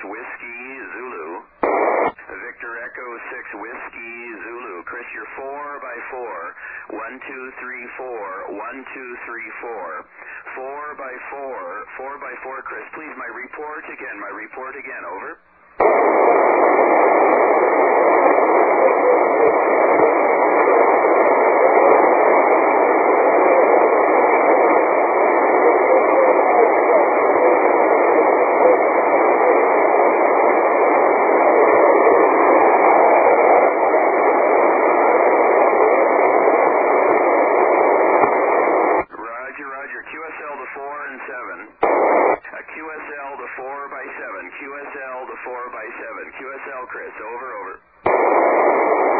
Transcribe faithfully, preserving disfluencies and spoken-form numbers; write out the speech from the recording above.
Whiskey Zulu. Victor Echo six Whiskey Zulu. Chris, you're four by four. One, two, three, four. One, two, three, four. Four by four. Four by four, Chris. Please, my report again. My report again. Over. Q S L to four and seven. A Q S L to four by seven. Q S L to four by seven. Q S L, Chris. Over, over.